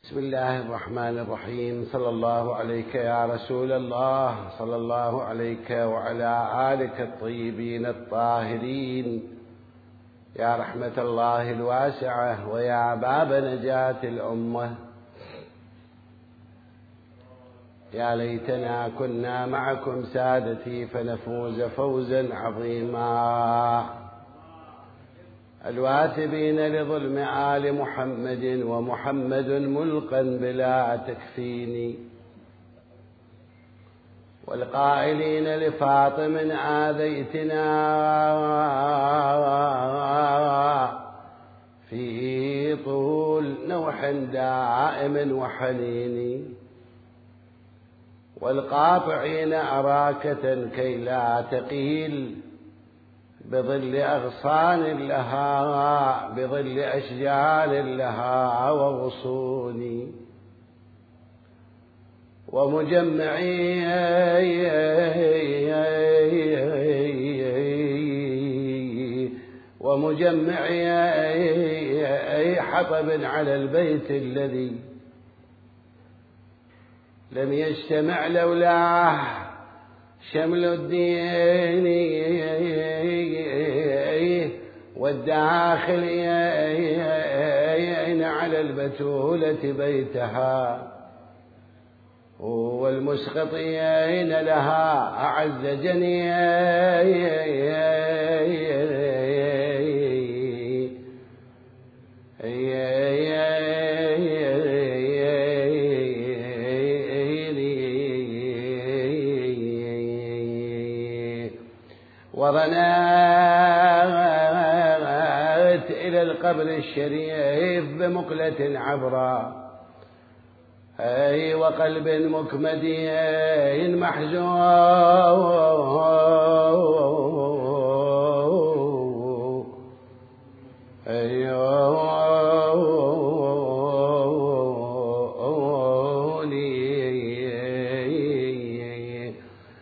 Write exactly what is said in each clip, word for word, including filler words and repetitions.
بسم الله الرحمن الرحيم. صلى الله عليك يا رسول الله، صلى الله عليك وعلى آلك الطيبين الطاهرين، يا رحمة الله الواسعة ويا باب نجاة الأمة. يا ليتنا كنا معكم سادتي فنفوز فوزا عظيما. الواثبين لظلم آل محمد ومحمد ملقا بلا تكفين، والقائلين لفاطم آذيتنا في طول نوح دائم وحنين، والقاطعين أراكة كي لا تقيل بظل أغصان لها، بظل أشجار لها وغصون، ومجمعي ومجمعي حطب على البيت الذي لم يجتمع لولاه شمل الدين، والداخلين على البتولة بيتها، والمسقطين لها أعز جنيه، ورنات إلى القبر الشريف بمقلة عبرا، أي وقلب مكمدي محزون، أيوني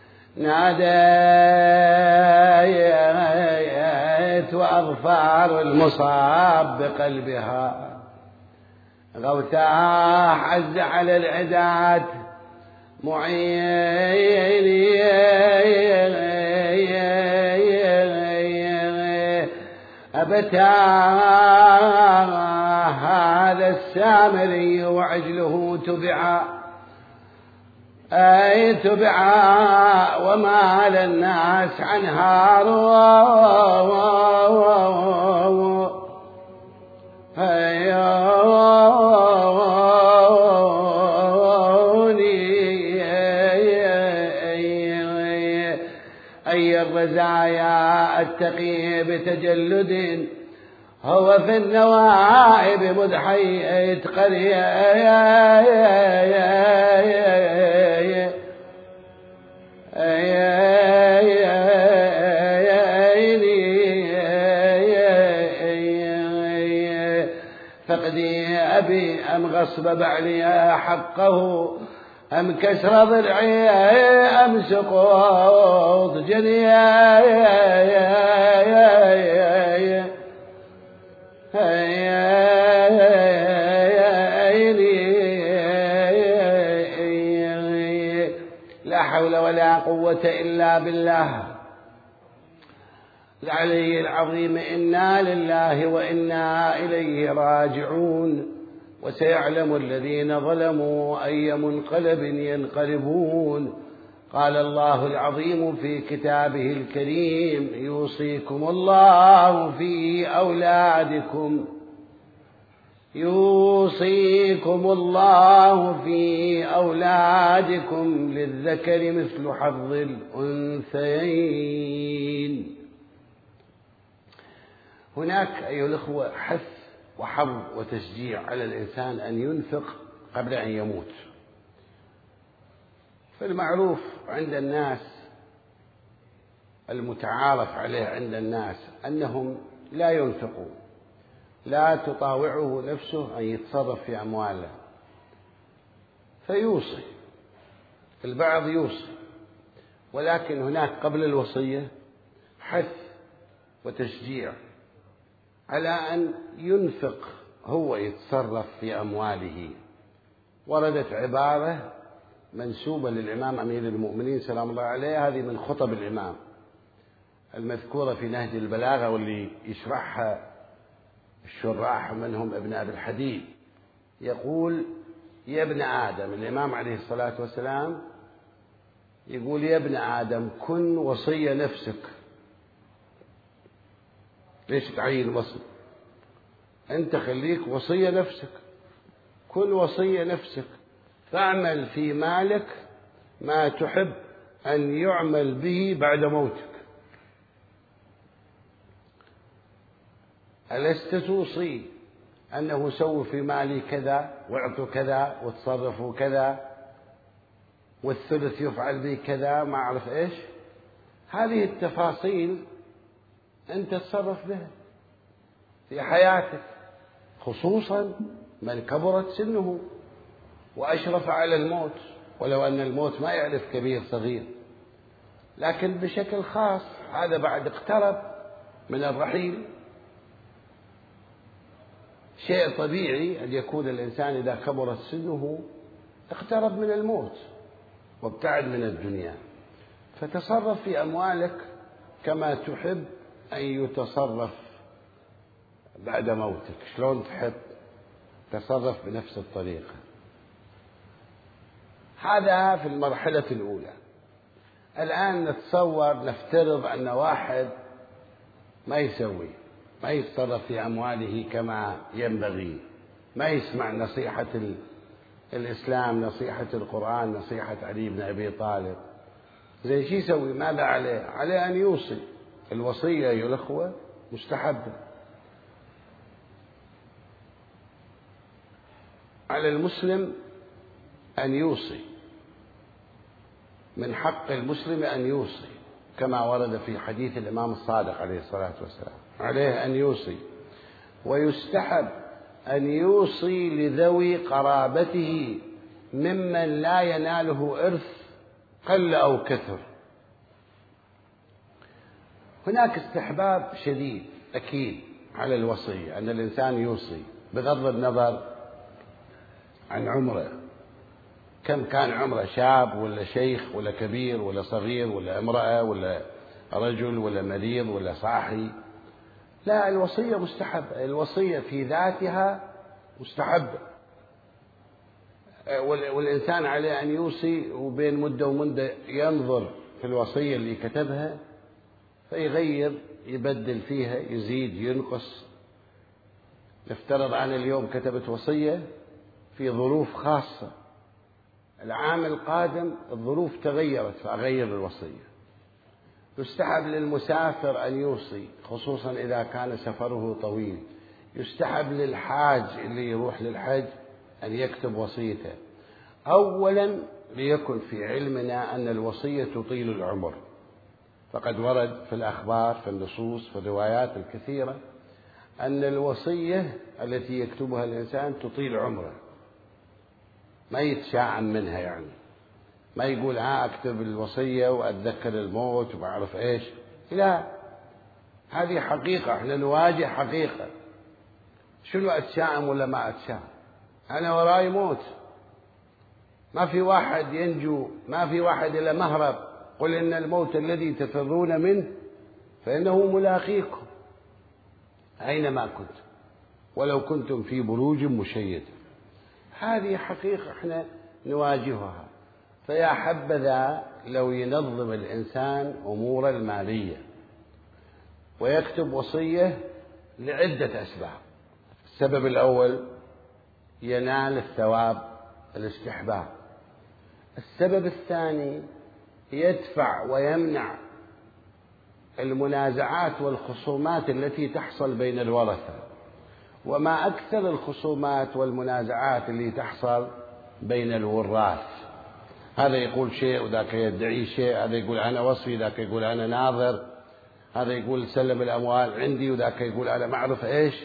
ناديت وأظفار المصاب بقلبها غوتاه عز على العداد معيني، أبتاه هذا السامري وعجله تبعا، أي تبعا ومال الناس عنها رو، أي الرزايا التقي بتجلد هو في النوائب مذ حييت قرية، فقدي أبي أم غصب بعلي حقه، أم كسر ضلعي أم سقوط جنيه، لا حول ولا قوة إلا بالله العلي العظيم. إنا لله وإنا إليه راجعون. وسيعلم الذين ظلموا أي منقلب ينقلبون. قال الله العظيم في كتابه الكريم: يوصيكم الله في أولادكم، يوصيكم الله في أولادكم للذكر مثل حظ الأنثيين. هناك أيها الأخوة حث وحظ وتشجيع على الإنسان أن ينفق قبل أن يموت. فالمعروف عند الناس، المتعارف عليه عند الناس، أنهم لا ينفقون، لا تطاوعه نفسه أن يتصرف في أمواله، فيوصي. البعض يوصي، ولكن هناك قبل الوصية حث وتشجيع على أن ينفق، هو يتصرف في أمواله وردت عبارة منسوبة للإمام أمير المؤمنين سلام الله عليه، هذه من خطب الإمام المذكورة في نهج البلاغة، واللي يشرحها الشراح منهم ابن أبي الحديد. يقول: يا ابن آدم، الإمام عليه الصلاة والسلام يقول: يا ابن آدم كن وصي نفسك. ليش تعين وصي؟ أنت خليك وصي نفسك، كن وصي نفسك، فاعمل في مالك ما تحب أن يعمل به بعد موتك. ألست توصي أنه سووا في مالي كذا واعطوا كذا وتصرفوا كذا والثلث يفعل به كذا ما أعرف إيش؟ هذه التفاصيل أنت تصرف بها في حياتك، خصوصا من كبرت سنه وأشرف على الموت، ولو أن الموت ما يعرف كبير صغير، لكن بشكل خاص هذا بعد اقترب من الرحيل. شيء طبيعي أن يكون الإنسان إذا كبرت سنه اقترب من الموت وابتعد من الدنيا، فتصرف في أموالك كما تحب أن يتصرف بعد موتك. شلون تحب تصرف بنفس الطريقة. هذا في المرحلة الأولى. الآن نتصور نفترض أن واحد ما يسوي ما يتصرف في أمواله كما ينبغي، ما يسمع نصيحة الإسلام، نصيحة القرآن، نصيحة علي بن أبي طالب. زي شي يسوي؟ ماذا عليه؟ عليه أن يوصي. الوصية أيها الأخوة مستحبة. على المسلم أن يوصي، من حق المسلم أن يوصي كما ورد في حديث الإمام الصادق عليه الصلاة والسلام، عليه أن يوصي. ويستحب أن يوصي لذوي قرابته ممن لا يناله إرث قل أو كثر. هناك استحباب شديد أكيد على الوصية، أن الإنسان يوصي بغض النظر عن عمره، كم كان عمره، شاب ولا شيخ ولا كبير ولا صغير ولا امرأة ولا رجل ولا مريض ولا صاحي. لا، الوصية مستحبة، الوصية في ذاتها مستحبة، والإنسان عليه أن يوصي، وبين مدة ومدة ينظر في الوصية اللي كتبها فيغير يبدل فيها، يزيد ينقص. نفترض أنا اليوم كتبت وصية في ظروف خاصة، العام القادم الظروف تغيرت فأغير الوصية. يستحب للمسافر أن يوصي، خصوصا إذا كان سفره طويل. يستحب للحاج اللي يروح للحج أن يكتب وصيته، أولا ليكن في علمنا أن الوصية تطيل العمر، فقد ورد في الأخبار في النصوص في الروايات الكثيرة أن الوصية التي يكتبها الإنسان تطيل عمره، ما يتشاعم منها، يعني ما يقول ها أكتب الوصية وأتذكر الموت وبعرف إيش. لا، هذه حقيقة، احنا نواجه حقيقة. شنو أتشاعم ولا ما أتشاعم؟ أنا وراي موت، ما في واحد ينجو، ما في واحد إلا مهرب. قل إن الموت الذي تفرون منه فإنه ملاقيكم أينما كنتم ولو كنتم في بروج مشيدة. هذه حقيقة احنا نواجهها. فيا حبذا لو ينظم الإنسان أمور المالية ويكتب وصية لعدة أسباب. السبب الأول ينال الثواب الاستحباب. السبب الثاني يدفع ويمنع المنازعات والخصومات التي تحصل بين الورثة، وما أكثر الخصومات والمنازعات اللي تحصل بين الوراث. هذا يقول شيء وذاك يدعي شيء، هذا يقول أنا وصي، ذاك يقول أنا ناظر، هذا يقول سلم الأموال عندي وذاك يقول أنا ما أعرف إيش.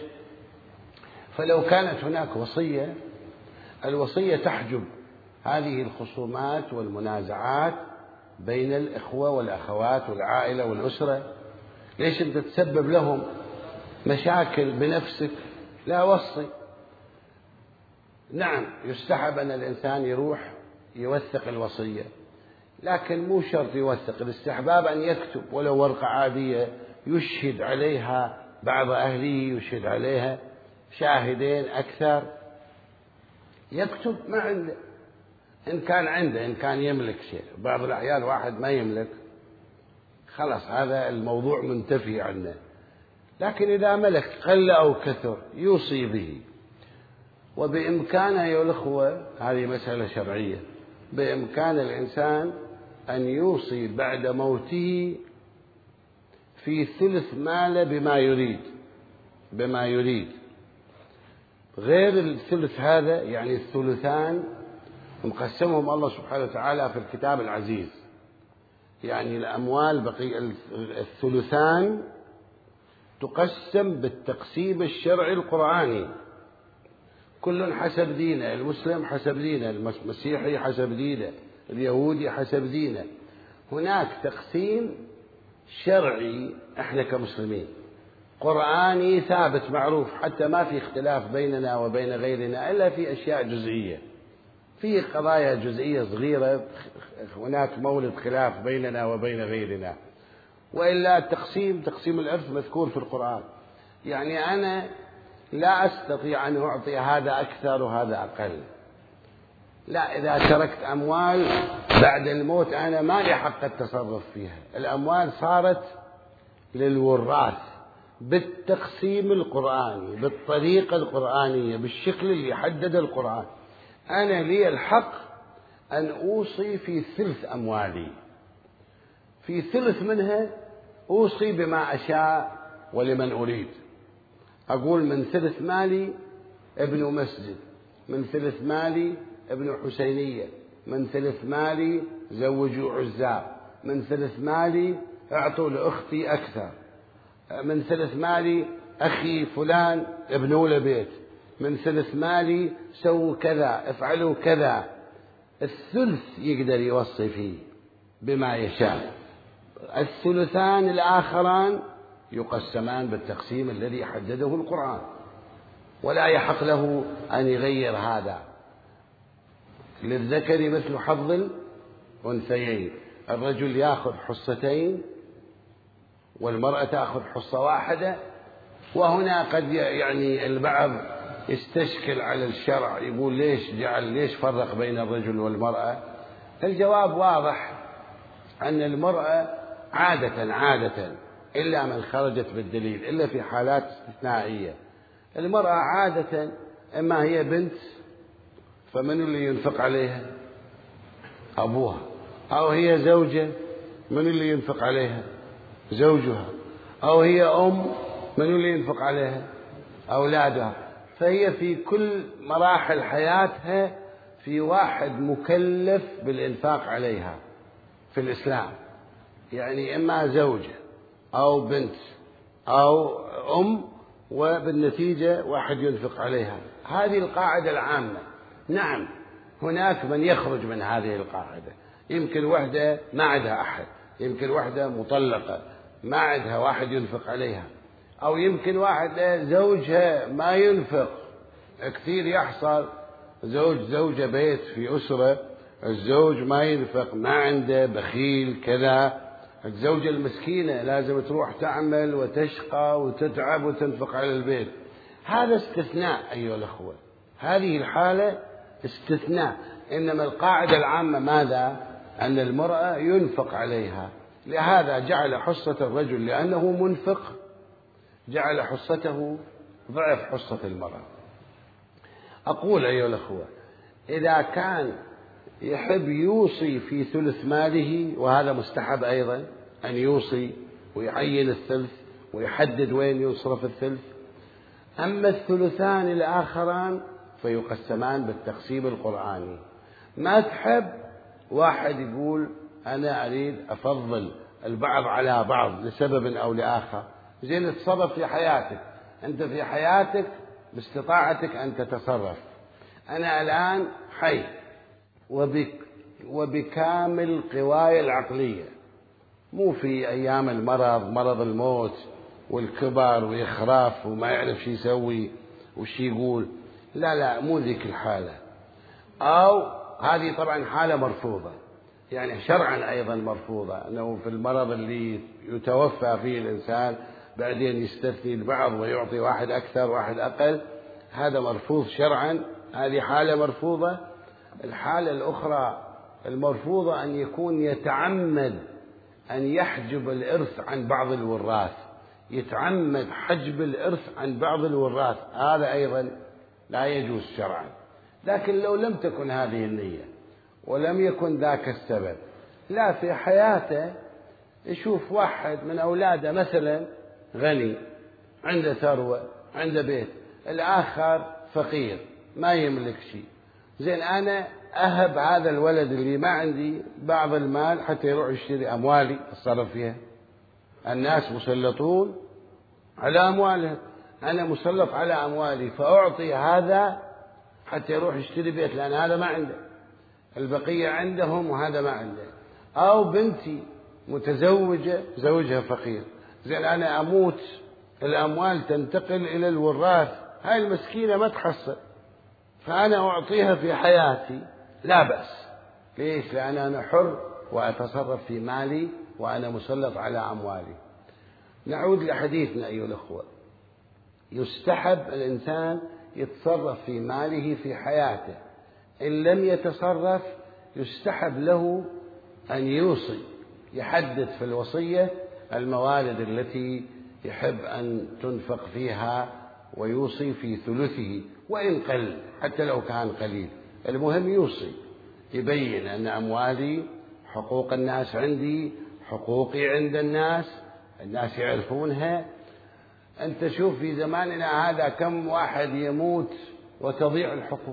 فلو كانت هناك وصية، الوصية تحجب هذه الخصومات والمنازعات بين الإخوة والأخوات والعائلة والأسرة. ليش أنت تسبب لهم مشاكل بنفسك؟ لا، وصي. نعم يستحب أن الإنسان يروح يوثق الوصية، لكن مو شرط يوثق، الاستحباب أن يكتب ولو ورقة عادية يشهد عليها بعض أهله، يشهد عليها شاهدين أكثر، يكتب ما عنده إن كان عنده، إن كان يملك شيء. بعض الأحيان واحد ما يملك، خلاص هذا الموضوع منتفي عنه، لكن إذا ملك قل أو كثر يوصي به. وبإمكانه أيها الأخوة، هذه مسألة شرعية، بإمكان الإنسان أن يوصي بعد موته في ثلث ماله بما يريد، بما يريد غير الثلث هذا. يعني الثلثان مقسمهم الله سبحانه وتعالى في الكتاب العزيز، يعني الأموال بقي الثلثان تقسم بالتقسيم الشرعي القرآني، كل حسب دينه، المسلم حسب دينه، المسيحي حسب دينه، اليهودي حسب دينه. هناك تقسيم شرعي احنا كمسلمين قرآني ثابت معروف، حتى ما في اختلاف بيننا وبين غيرنا إلا في أشياء جزئية، في قضايا جزئية صغيرة هناك مولد خلاف بيننا وبين غيرنا، وإلا التقسيم تقسيم الإرث مذكور في القرآن. يعني أنا لا أستطيع أن أعطي هذا أكثر وهذا أقل، لا، إذا تركت أموال بعد الموت أنا ما لي حق التصرف فيها، الأموال صارت للوراث بالتقسيم القرآني بالطريقة القرآنية بالشكل اللي حدد القرآن. أنا لي الحق أن أوصي في ثلث أموالي، في ثلث منها أوصي بما أشاء ولمن أريد. أقول من ثلث مالي ابن مسجد، من ثلث مالي ابن حسينية، من ثلث مالي زوجوا عزاب، من ثلث مالي أعطوا لأختي أكثر، من ثلث مالي أخي فلان ابنوا له بيت، من ثلث مالي سووا كذا افعلوا كذا. الثلث يقدر يوصي فيه بما يشاء، الثلثان الآخران يقسمان بالتقسيم الذي حدده القرآن، ولا يحق له أن يغير هذا. للذكر مثل حظ الأنثيين، الرجل يأخذ حصتين والمرأة تأخذ حصة واحدة. وهنا قد يعني البعض يستشكل على الشرع، يقول ليش جعل ليش فرق بين الرجل والمرأة؟ الجواب واضح، أن المرأة عادة عادة إلا من خرجت بالدليل، إلا في حالات استثنائية، المرأة عادة إما هي بنت فمن اللي ينفق عليها؟ أبوها، أو هي زوجة من اللي ينفق عليها؟ زوجها، أو هي أم من اللي ينفق عليها؟ أولادها. فهي في كل مراحل حياتها في واحد مكلف بالإنفاق عليها في الإسلام، يعني إما زوجة أو بنت أو أم، وبالنتيجة واحد ينفق عليها. هذه القاعدة العامة. نعم هناك من يخرج من هذه القاعدة، يمكن وحدة ما عندها أحد، يمكن وحدة مطلقة ما عندها واحد ينفق عليها، أو يمكن واحدة زوجها ما ينفق. كثير يحصل زوج زوجة بيت في أسرة، الزوج ما ينفق، ما عنده، بخيل كذا، الزوجة المسكينة لازم تروح تعمل وتشقى وتتعب وتنفق على البيت. هذا استثناء أيها الأخوة، هذه الحالة استثناء، إنما القاعدة العامة ماذا؟ أن المرأة ينفق عليها. لهذا جعل حصة الرجل لأنه منفق جعل حصته ضعف حصة المرأة. أقول أيها الأخوة، إذا كان يحب يوصي في ثلث ماله، وهذا مستحب أيضا أن يوصي ويعين الثلث ويحدد وين يصرف الثلث. أما الثلثان الآخران فيقسمان بالتقسيم القرآني. ما تحب واحد يقول أنا أريد أفضل البعض على بعض لسبب أو لآخر، زين تتصرف في حياتك، أنت في حياتك باستطاعتك أن تتصرف، أنا الآن حي وبك وبكامل قواي العقلية، مو في أيام المرض مرض الموت والكبر ويخراف وما يعرف شو يسوي وش يقول. لا لا مو ذيك الحالة، أو هذه طبعا حالة مرفوضة، يعني شرعا أيضا مرفوضة، أنه في المرض اللي يتوفى فيه الإنسان بعدين يستثني البعض ويعطي واحد أكثر واحد أقل، هذا مرفوض شرعا، هذه حالة مرفوضة. الحالة الأخرى المرفوضة أن يكون يتعمد أن يحجب الإرث عن بعض الوراث، يتعمد حجب الإرث عن بعض الوراث، هذا أيضا لا يجوز شرعا. لكن لو لم تكن هذه النية ولم يكن ذاك السبب، لا في حياته يشوف واحد من أولاده مثلا غني عنده ثروة عنده بيت، الآخر فقير ما يملك شيء، زين أنا أهب هذا الولد اللي ما عندي بعض المال حتى يروح يشتري أموالي أتصرف فيها. الناس مسلطون على أموالهم، أنا مسلط على أموالي فأعطي هذا حتى يروح يشتري بيت، لأن هذا ما عنده، البقية عندهم وهذا ما عنده. أو بنتي متزوجة زوجها فقير، زين أنا أموت الأموال تنتقل إلى الوراث، هاي المسكينة ما تحصل، فأنا أعطيها في حياتي لا بأس. ليش؟ لأن أنا حر وأتصرف في مالي وأنا مسلط على أموالي. نعود لحديثنا أيها الأخوة، يستحب الإنسان يتصرف في ماله في حياته، إن لم يتصرف يستحب له أن يوصي، يحدد في الوصية الموارد التي يحب أن تنفق فيها ويوصي في ثلثه وإن قل، حتى لو كان قليل، المهم يوصي، يبين أن أموالي حقوق الناس عندي، حقوقي عند الناس، الناس يعرفونها. أنت شوف في زماننا هذا كم واحد يموت وتضيع الحقوق،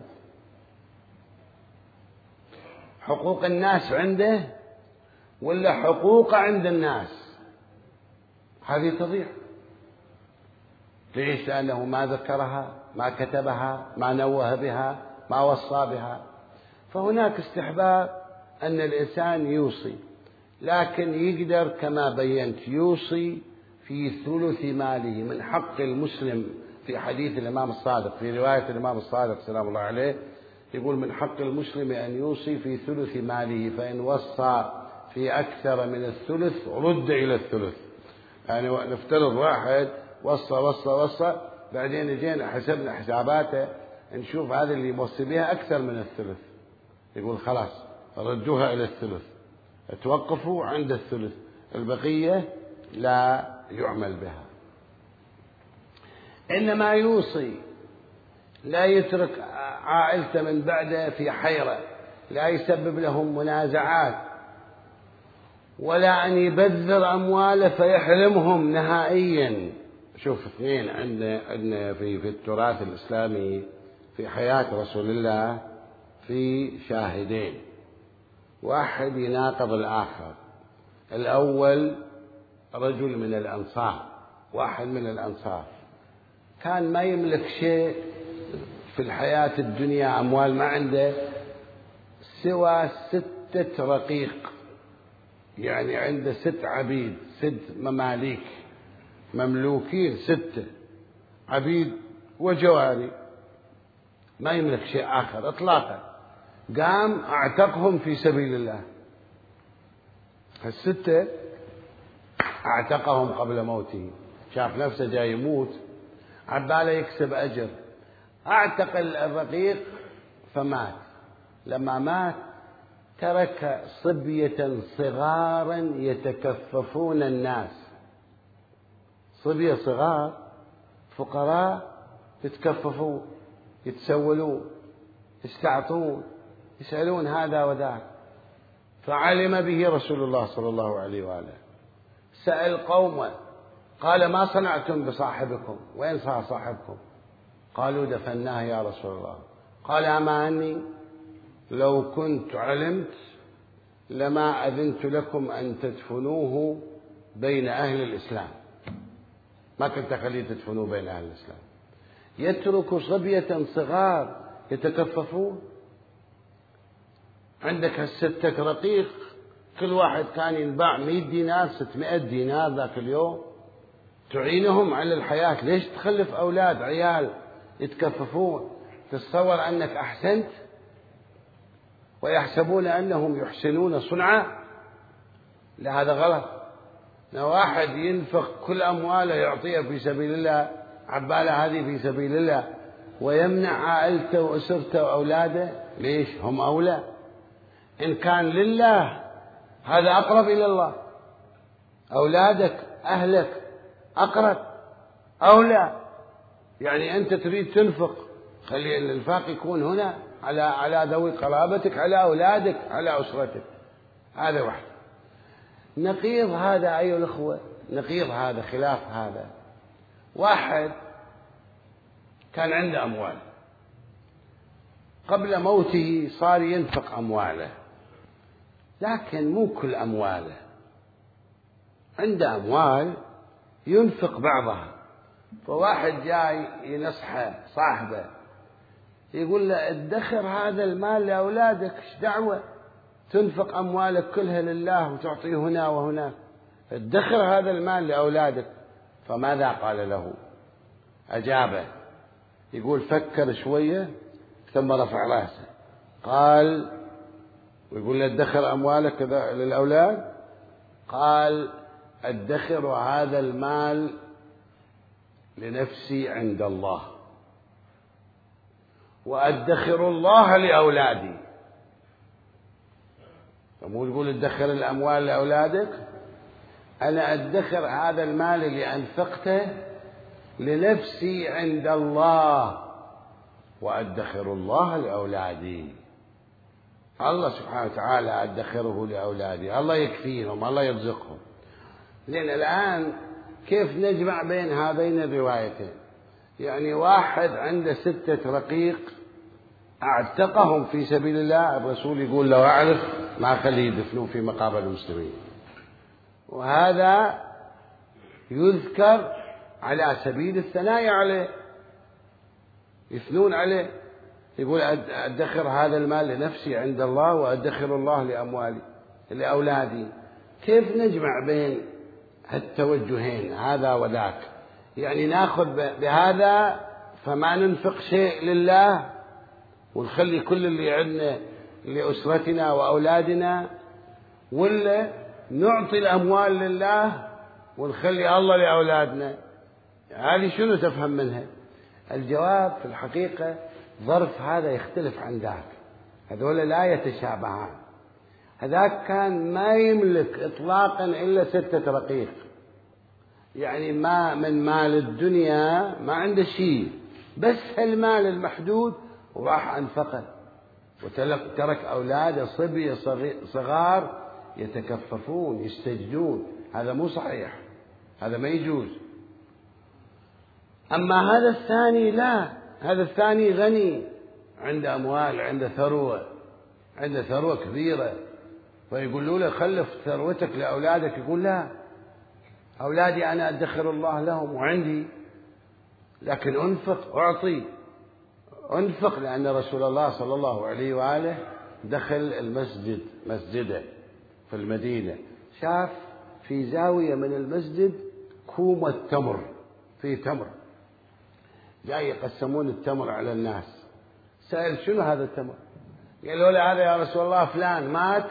حقوق الناس عنده ولا حقوق عند الناس، هذه تضيع. ليش؟ لأنه ما ذكرها، ما كتبها، ما نوه بها، ما وصى بها. فهناك استحباب أن الإنسان يوصي، لكن يقدر كما بينت يوصي في ثلث ماله. من حق المسلم في حديث الإمام الصادق، في رواية الإمام الصادق سلام الله عليه، يقول من حق المسلم أن يوصي في ثلث ماله، فإن وصى في أكثر من الثلث رد إلى الثلث. يعني نفترض واحد وصى وصى وصى بعدين جينا حسبنا حساباته نشوف هذا اللي موصي بها أكثر من الثلث، يقول خلاص ردوها إلى الثلث، توقفوا عند الثلث، البقية لا يعمل بها. إنما يوصي، لا يترك عائلته من بعده في حيرة، لا يسبب لهم منازعات، ولا أن يبذر أمواله فيحرمهم نهائيا. شوف اثنين عندنا عندنا في في التراث الإسلامي في حياة رسول الله في شاهدين، واحد يناقض الآخر. الأول رجل من الأنصار، واحد من الأنصار كان ما يملك شيء في الحياة الدنيا، أموال ما عنده سوى ستة رقيق، يعني عنده ست عبيد، ست مماليك مملوكين، ستة عبيد وجواري، ما يملك شيء آخر إطلاقا. قام أعتقهم في سبيل الله، الستة أعتقهم قبل موته، شاف نفسه جاي يموت عباله يكسب أجر، أعتق الرقيق فمات. لما مات ترك صبية صغارا يتكففون الناس، صبية صغار فقراء يتكففون يتسولون يستعطون يسألون هذا وذاك. فعلم به رسول الله صلى الله عليه وآله، سأل قومه قال ما صنعتم بصاحبكم؟ وين صار صاحبكم؟ قالوا دفناه يا رسول الله. قال أما أني لو كنت علمت لما أذنت لكم أن تدفنوه بين أهل الإسلام، ما كنت أخليه تدفنوه بين أهل الإسلام. يترك صبية صغار يتكففون. عندك هالستة رقيق كل واحد كان ينباع مئة دينار ستمائة دينار ذاك اليوم، تعينهم على الحياة. ليش تخلف أولاد عيال يتكففون؟ تتصور أنك أحسنت ويحسبون أنهم يحسنون صنعا؟ لا، هذا غلط. لو واحد ينفق كل أمواله يعطيها في سبيل الله، عبالة هذه في سبيل الله، ويمنع عائلته وأسرته وأولاده، ليش؟ هم أولى. إن كان لله هذا أقرب إلى الله. أولادك أهلك أقرب أولى. يعني أنت تريد تنفق، خلي الإنفاق يكون هنا على على ذوي قرابتك، على أولادك، على أسرتك. هذا واحد. نقيض هذا أيها الأخوة، نقيض هذا، خلاف هذا. واحد كان عنده أموال، قبل موته صار ينفق أمواله، لكن مو كل أمواله. عنده أموال ينفق بعضها. فواحد جاي ينصحه صاحبه، يقول له ادخر هذا المال لأولادك، ايش دعوة تنفق أموالك كلها لله وتعطيه هنا وهناك؟ ادخر هذا المال لأولادك. فماذا قال له؟ أجابه، يقول فكر شوية ثم رفع رأسه قال، ويقول له ادخر أموالك للأولاد؟ قال ادخر هذا المال لنفسي عند الله، وأدخر الله لأولادي. مو يقول ادخر الأموال لأولادك، أنا أدخر هذا المال اللي أنفقته لنفسي عند الله، وأدخر الله لأولادي. الله سبحانه وتعالى أدخره لأولادي، الله يكفيهم، الله يرزقهم. لأن الآن كيف نجمع بين هذين الروايتين؟ يعني واحد عنده ستة رقيق أعتقهم في سبيل الله، الرسول يقول لو أعرف ما أخليه يدفنوه في مقابر المسلمين. وهذا يذكر على سبيل الثناء عليه، يثنون عليه. يقول أدخر هذا المال لنفسي عند الله، وأدخر الله لأموالي لأولادي. كيف نجمع بين التوجهين هذا وذاك؟ يعني ناخذ بهذا فما ننفق شيء لله، ونخلي كل اللي عندنا لأسرتنا وأولادنا، ولا نعطي الأموال لله ونخلي الله لأولادنا؟ هذه شنو تفهم منها؟ الجواب في الحقيقة ظرف هذا يختلف عن ذاك، هذول لا يتشابهان. هذاك كان ما يملك إطلاقا إلا ستة رقيق، يعني ما من مال الدنيا ما عنده شيء، بس المال المحدود وراح أنفقه، وترك أولاده صبية صغار يتكففون يستجدون. هذا مو صحيح، هذا ما يجوز. أما هذا الثاني لا، هذا الثاني غني، عنده أموال، عنده ثروة، عنده ثروة كبيرة، فيقولوا له خلف ثروتك لأولادك، يقول لا، أولادي أنا أدخر الله لهم وعندي، لكن أنفق أعطي أنفق. لأن رسول الله صلى الله عليه وآله دخل المسجد مسجده في المدينة، شاف في زاوية من المسجد كومة تمر، في تمر جاي يقسمون التمر على الناس. سأل شنو هذا التمر؟ قالوا له هذا يا رسول الله فلان مات،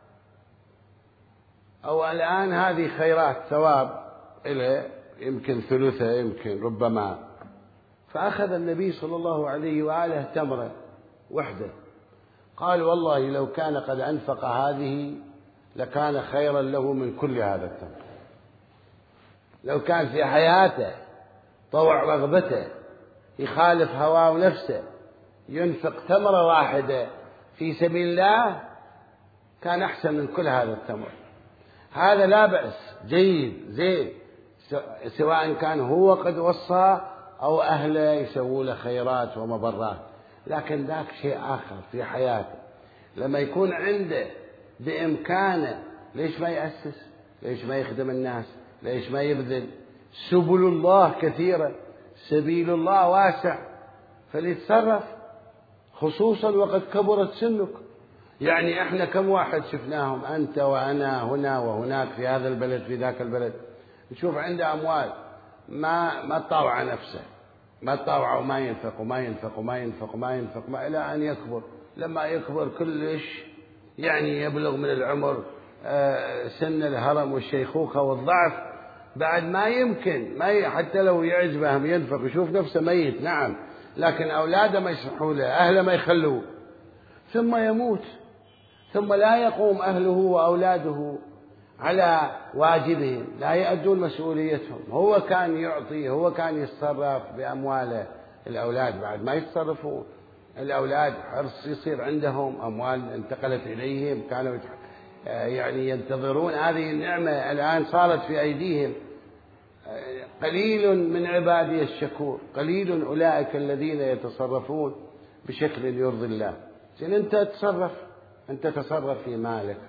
أو الآن هذه خيرات ثواب إليه، يمكن ثلثة يمكن ربما. فأخذ النبي صلى الله عليه وآله تمرة وحدة، قال والله لو كان قد أنفق هذه لكان خيرا له من كل هذا التمر. لو كان في حياته طوع رغبته يخالف هواه ونفسه ينفق تمرة واحدة في سبيل الله كان أحسن من كل هذا التمر. هذا لا بأس، جيد زين، سواء كان هو قد وصى أو أهله يسووا له خيرات ومبرات. لكن ذاك شيء آخر في حياته، لما يكون عنده بإمكانه ليش ما يأسس؟ ليش ما يخدم الناس؟ ليش ما يبذل؟ سبل الله كثيرة، سبيل الله واسع، فليتصرف، خصوصا وقد كبرت سنك. يعني احنا كم واحد شفناهم أنت وأنا هنا وهناك، في هذا البلد في ذاك البلد، نشوف عنده أموال ما ما طاوع نفسه، ما تطاوع وما ينفق وما ينفق وما ينفق وما ينفق ما إلى أن يكبر. لما يكبر كلش يعني يبلغ من العمر سن الهرم والشيخوخة والضعف، بعد ما يمكن ما ي... حتى لو يعجبهم ينفق يشوف نفسه ميت، نعم، لكن أولاده ما يسمحوا له، أهله ما يخلوه، ثم يموت، ثم لا يقوم أهله وأولاده على واجبهم، لا يؤدون مسؤوليتهم. هو كان يعطي، هو كان يتصرف بأمواله، الأولاد بعد ما يتصرفون. الأولاد حرص يصير عندهم أموال انتقلت إليهم، كانوا يعني ينتظرون هذه النعمة، الآن صارت في أيديهم. قليل من عبادي الشكور، قليل أولئك الذين يتصرفون بشكل يرضي الله. إن أنت تصرف، أنت تصرف في مالك.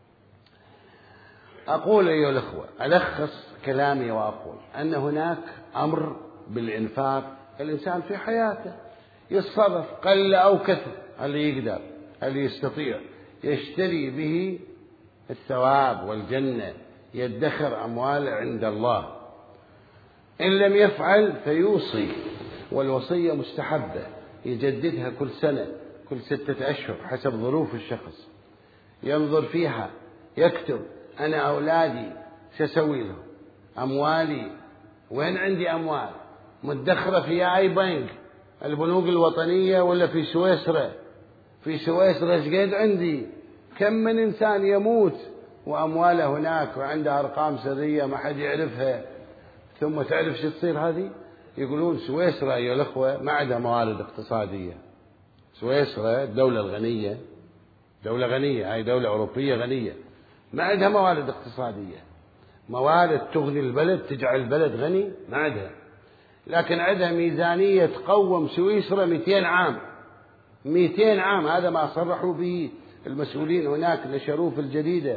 أقول أيها الأخوة، ألخص كلامي وأقول أن هناك أمر بالإنفاق. الإنسان في حياته يتصرف قل أو كثر، اللي يقدر اللي يستطيع يشتري به الثواب والجنة، يدخر أمواله عند الله. إن لم يفعل فيوصي، والوصية مستحبة يجددها كل سنة، كل ستة أشهر حسب ظروف الشخص، ينظر فيها، يكتب أنا أولادي سأسوي لهم، أموالي وين عندي أموال مدخرة في أي بنك، البنوك الوطنية ولا في سويسرا؟ في سويسرا ايش قد عندي؟ كم من إنسان يموت وأمواله هناك وعنده أرقام سرية ما حد يعرفها، ثم تعرف شو تصير هذه؟ يقولون سويسرا أيها الأخوة ما عندها موارد اقتصادية. سويسرا الدولة الغنية، دولة غنية، هاي دولة أوروبية غنية، ما عندها موارد اقتصادية، موارد تغني البلد تجعل البلد غني ما عندها، لكن عندها ميزانية تقوم سويسرا مئتين عام. مئتين عام، هذا ما صرحوا به المسؤولين هناك، نشروه في الجريدة.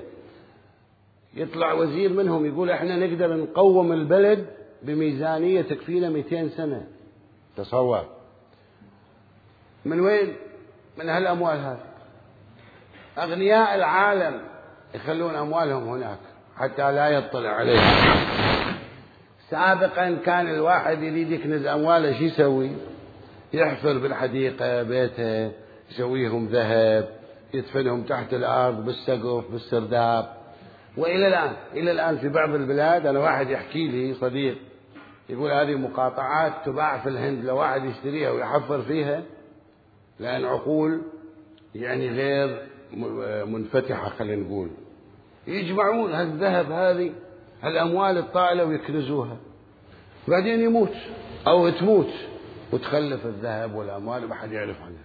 يطلع وزير منهم يقول احنا نقدر نقوم البلد بميزانية تكفينا مئتين سنة. تصور من وين؟ من هالأموال هذه. أغنياء العالم يخلون أموالهم هناك حتى لا يطلع عليها. سابقا كان الواحد يريد يكنز أمواله شو يسوي؟ يحفر بالحديقة بيته، يسويهم ذهب، يدفنهم تحت الأرض بالسقف بالسرداب. وإلى الآن إلى الآن في بعض البلاد، أنا واحد يحكي لي صديق يقول هذه مقاطعات تباع في الهند، لو واحد يشتريها ويحفر فيها، لأن عقول يعني غير منفتحة خلينا نقول، يجمعون هالذهب هذه هالأموال الطائلة ويكنزوها، بعدين يموت أو تموت وتخلف الذهب والأموال وما حد يعرف عنها.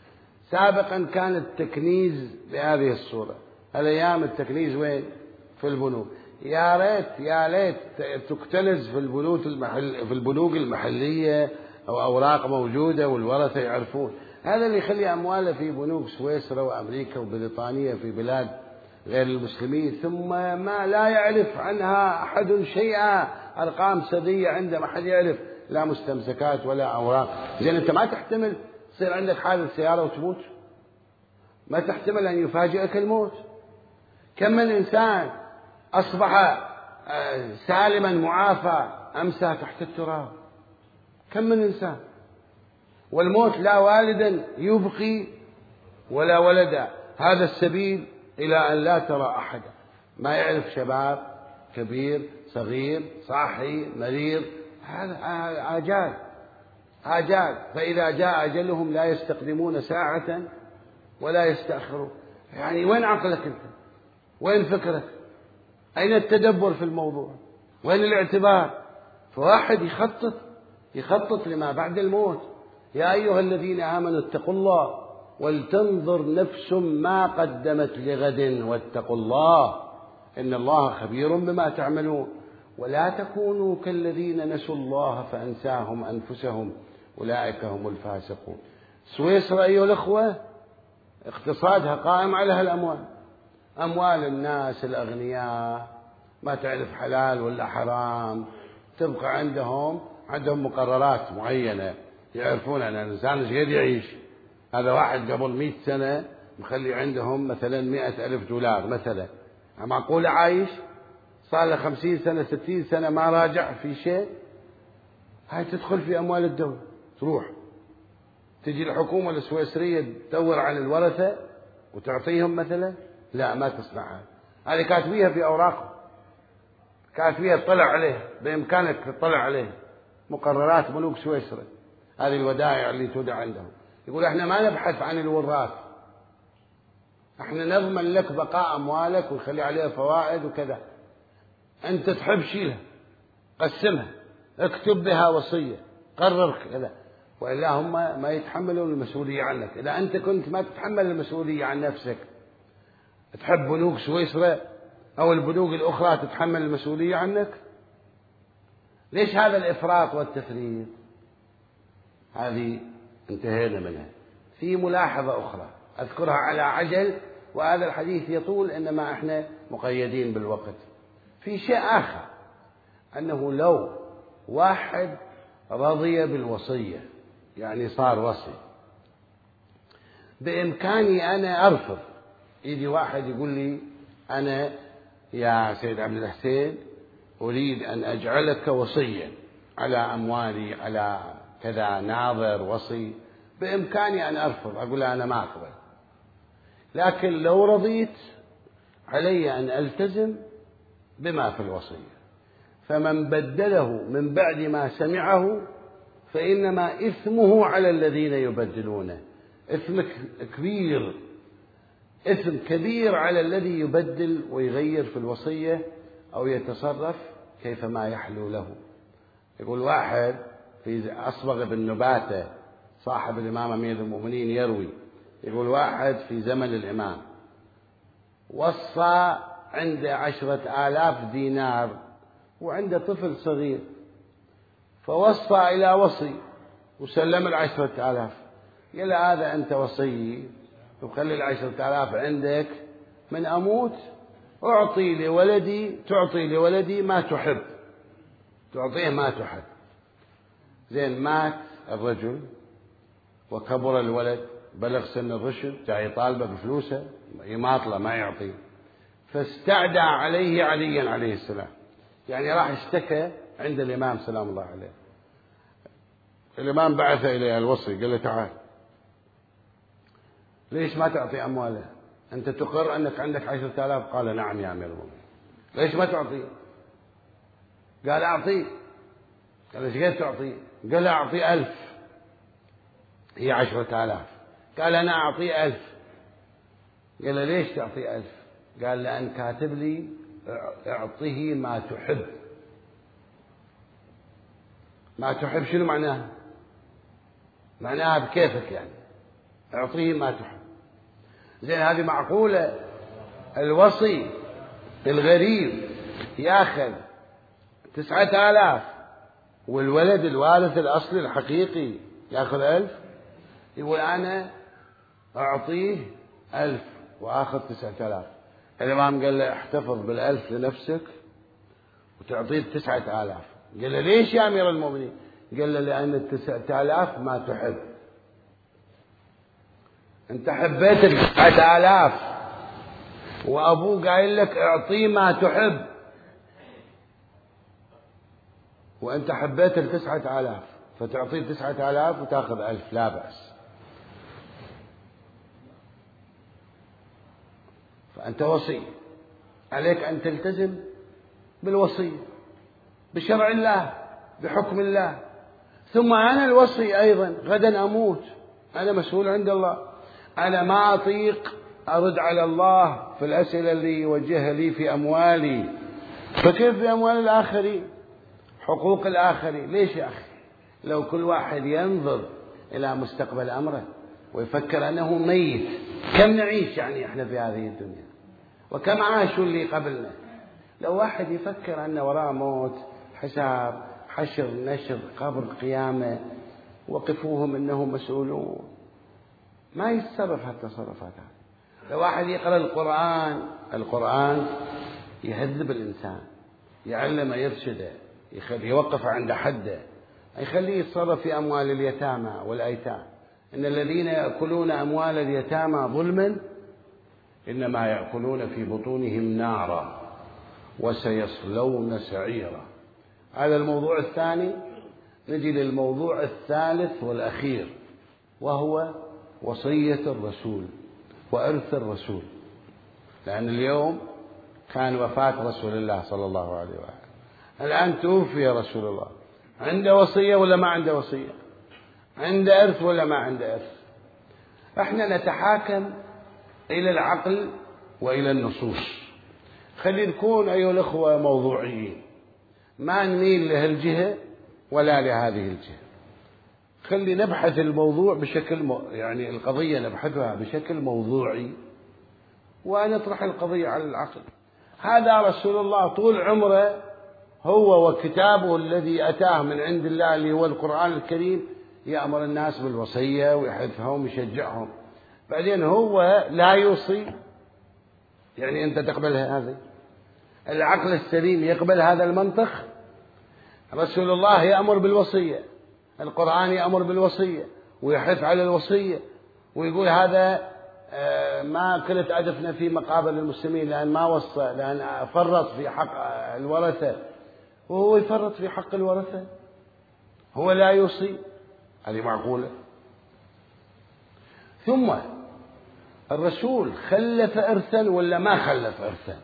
سابقا كان التكنيز بهذه الصورة، الأيام التكنيز وين؟ في البنوك. يا ريت يا ريت تكتنز في البنوك المحل في البنوك المحلية أو أوراق موجودة والورثة يعرفون. هذا اللي يخلي أمواله في بنوك سويسرا وأمريكا وبريطانيا في بلاد غير المسلمين، ثم ما لا يعرف عنها أحد شيئا، أرقام سرية عنده ما حد يعرف، لا مستمسكات ولا أوراق. زين أنت ما تحتمل تصير عندك حادث سيارة وتموت؟ ما تحتمل أن يفاجئك الموت؟ كم من إنسان أصبح سالما معافى أمسى تحت التراب؟ كم من إنسان؟ والموت لا والدا يبقي ولا ولدا، هذا السبيل إلى أن لا ترى أحدا، ما يعرف شباب كبير صغير صاحي مريض، هذا آجال آجال. فإذا جاء أجلهم لا يستقدمون ساعة ولا يستأخرون. يعني وين عقلك أنت؟ وين فكرك؟ أين التدبر في الموضوع؟ وين الاعتبار؟ فواحد يخطط يخطط لما بعد الموت. يا أيها الذين آمنوا اتقوا الله ولتنظر نفس ما قدمت لغد واتقوا الله إن الله خبير بما تعملون ولا تكونوا كالذين نسوا الله فأنساهم أنفسهم أولئك هم الفاسقون. سويسرا أيها الأخوة اقتصادها قائم على هالأموال، أموال الناس الأغنياء ما تعرف حلال ولا حرام، تبقى عندهم عندهم مقررات معينة يعرفون أن الإنسان ايش قد يعيش. هذا واحد قبل مئة سنة مخلي عندهم مثلا مئة ألف دولار مثلا، معقول عايش؟ صار له خمسين سنة ستين سنة ما راجع في شيء؟ هاي تدخل في أموال الدولة، تروح تجي الحكومة السويسرية تدور على الورثة وتعطيهم مثلا؟ لا، ما تصنعها. هذه كاتبيها في أوراق، كاتبيها تطلع عليها، بإمكانك تطلع عليها، مقررات ملوك سويسرا، هذه الودائع اللي تودع عندهم. يقول احنا ما نبحث عن الوراث، احنا نضمن لك بقاء أموالك ونخلي عليها فوائد وكذا، أنت تحب شيلها، قسمها، اكتب بها وصية، قرر كذا، وإلا هم ما يتحملون المسؤولية عنك. إذا أنت كنت ما تتحمل المسؤولية عن نفسك، تحب بنوك سويسرا أو البنوك الأخرى تتحمل المسؤولية عنك؟ ليش هذا الإفراط والتفريط؟ هذه انتهينا منها. في ملاحظة أخرى أذكرها على عجل، وهذا الحديث يطول، إنما إحنا مقيدين بالوقت. في شيء آخر، أنه لو واحد رضي بالوصية، يعني صار وصي، بإمكاني أنا أرفض. يجي واحد يقول لي أنا يا سيد عبد الحسين أريد أن أجعلك وصيا على أموالي، على كذا، ناظر، وصي، بإمكاني أن أرفض، أقول أنا ما أقبل. لكن لو رضيت علي أن ألتزم بما في الوصية، فمن بدله من بعد ما سمعه فإنما إثمه على الذين يبدلونه. إثم كبير، إثم كبير على الذي يبدل ويغير في الوصية أو يتصرف كيفما يحلو له. يقول واحد في أصبغ بن نباتة صاحب الإمام أمير المؤمنين يروي، يقول واحد في زمن الإمام وصى عنده عشرة آلاف دينار وعنده طفل صغير، فوصى إلى وصي وسلم العشرة آلاف، قال هذا أنت وصي وخلي العشرة آلاف عندك، من أموت أعطي لولدي، تعطي لولدي ما تحب، تعطيه ما تحب. زين، مات الرجل وكبر الولد، بلغ سن الرشد، جاي يطالبه بفلوسه، يماطله ما يعطيه، فاستعدى عليه عليا عليه السلام، يعني راح اشتكى عند الإمام سلام الله عليه. الإمام بعث إليه الوصي، قال له تعال، ليش ما تعطي أمواله؟ أنت تقر أنك عندك عشرة آلاف؟ قال نعم يا أمير المؤمنين. ليش ما تعطيه؟ قال أعطيه. قال ايش قد تعطيه؟ قال أعطي ألف، هي عشرة آلاف. قال أنا أعطيه ألف. قال ليش تعطي ألف؟ قال لأن كاتب لي اعطيه ما تحب. ما تحب شنو معناها؟ معناها بكيفك، يعني اعطيه ما تحب. زين، هذه معقولة الوصي الغريب ياخذ تسعة آلاف والولد الوارث الأصلي الحقيقي ياخذ ألف؟ يقول أنا أعطيه ألف وآخذ تسعة آلاف. الإمام قال له احتفظ بالألف لنفسك وتعطيه تسعة آلاف. قال له ليش يا أمير المؤمنين؟ قال له لأن التسعة آلاف ما تحب. أنت حبيت التسعة آلاف وأبوه قايل لك اعطيه ما تحب، وأنت حبيت التسعة آلاف فتعطيه تسعة آلاف وتأخذ ألف، لا بأس. فأنت وصي، عليك أن تلتزم بالوصية بشرع الله بحكم الله. ثم أنا الوصي أيضا، غدا أموت، أنا مسؤول عند الله، أنا ما أطيق أرد على الله في الأسئلة اللي يوجهها لي في أموالي، فكيف في أموال الآخرين، حقوق الآخرين؟ ليش يا أخي؟ لو كل واحد ينظر إلى مستقبل أمره ويفكر أنه ميت، كم نعيش يعني إحنا في هذه الدنيا، وكم عاشوا اللي قبلنا. لو واحد يفكر أن وراء موت، حساب، حشر، نشر، قبر، قيامة، وقفوهم إنهم مسؤولون، ما يتصرف هالتصرفات هذه. لو واحد يقرأ القرآن، القرآن يهذب الإنسان، يعلمه، يرشده، يوقف عند حده، يخليه يتصرف في أموال اليتامى والأيتام. إن الذين يأكلون أموال اليتامى ظلما إنما يأكلون في بطونهم نارا وسيصلون سعيرا. هذا الموضوع الثاني. نجي للموضوع الثالث والأخير، وهو وصية الرسول وإرث الرسول. لأن اليوم كان وفاة رسول الله صلى الله عليه وآله، الآن توفي رسول الله، عنده وصية ولا ما عنده وصية؟ عنده إرث ولا ما عنده إرث؟ احنا نتحاكم إلى العقل وإلى النصوص. خلي نكون أيها الأخوة موضوعيين، ما نميل لهالجهة ولا لهذه الجهة. خلي نبحث الموضوع بشكل م... يعني القضية نبحثها بشكل موضوعي، ونطرح القضية على العقل. هذا رسول الله طول عمره هو وكتابه الذي أتاه من عند الله اللي هو القرآن الكريم يأمر الناس بالوصية ويحثهم ويشجعهم، بعدين هو لا يوصي. يعني أنت تقبل هذا؟ العقل السليم يقبل هذا المنطق؟ رسول الله يأمر بالوصية، القرآن يأمر بالوصية ويحث على الوصية، ويقول هذا ما كنت أدفن في مقابر المسلمين لأن ما وصى، لأن فرط في حق الورثة، وهو يفرط في حق الورثة، هو لا يوصي. هذه معقولة؟ ثم الرسول خلف إرثا ولا ما خلف إرثا؟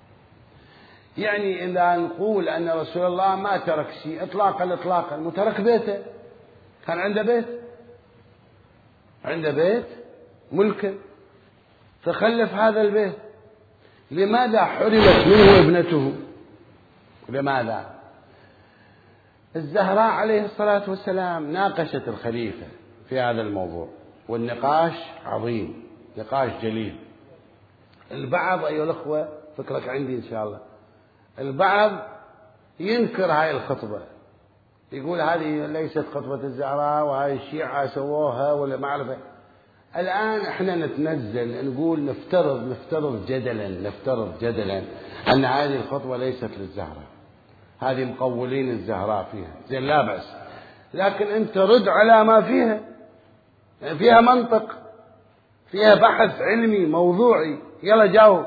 يعني إذا نقول أن رسول الله ما ترك شيء إطلاقا إطلاقا، وترك بيته، كان عنده بيت، عنده بيت ملكا، فخلف هذا البيت. لماذا حرمت منه ابنته؟ لماذا؟ الزهراء عليه الصلاة والسلام ناقشت الخليفة في هذا الموضوع، والنقاش عظيم، نقاش جليل. البعض أيها الأخوة، فكرك عندي إن شاء الله، البعض ينكر هاي الخطبة، يقول هذه ليست خطبة الزهراء وهاي الشيعة سووها ولا ما أعرف. الآن احنا نتنزل نقول نفترض نفترض جدلا نفترض جدلا أن هذه الخطبة ليست للزهراء، هذه مقولين الزهراء فيها، زين لا بأس، لكن أنت رد على ما فيها، فيها منطق، فيها بحث علمي موضوعي، يلا جاوب.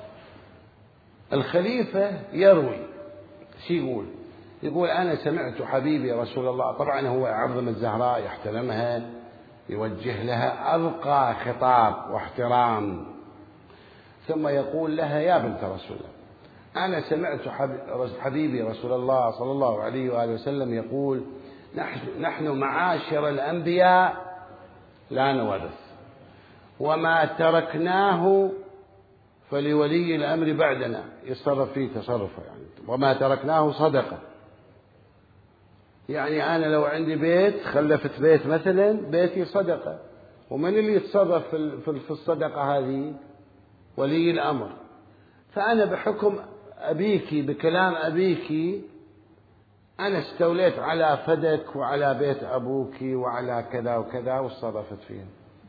الخليفة يروي شي يقول؟ يقول أنا سمعت حبيبي رسول الله، طبعا هو يعظم الزهراء، يحترمها، يوجه لها أرقى خطاب واحترام، ثم يقول لها يا بنت رسول الله، أنا سمعت حبيبي رسول الله صلى الله عليه وآله وسلم يقول نحن, نحن معاشر الأنبياء لا نورث، وما تركناه فلولي الأمر بعدنا يتصرف فيه تصرفه، يعني وما تركناه صدقة. يعني أنا لو عندي بيت خلفت بيت مثلا، بيتي صدقة، ومن اللي يتصرف في الصدقة هذه؟ ولي الأمر. فأنا بحكم أبيك بكلام أبيك أنا استوليت على فدك وعلى بيت أبوك وعلى كذا وكذا وتصرفت فيه.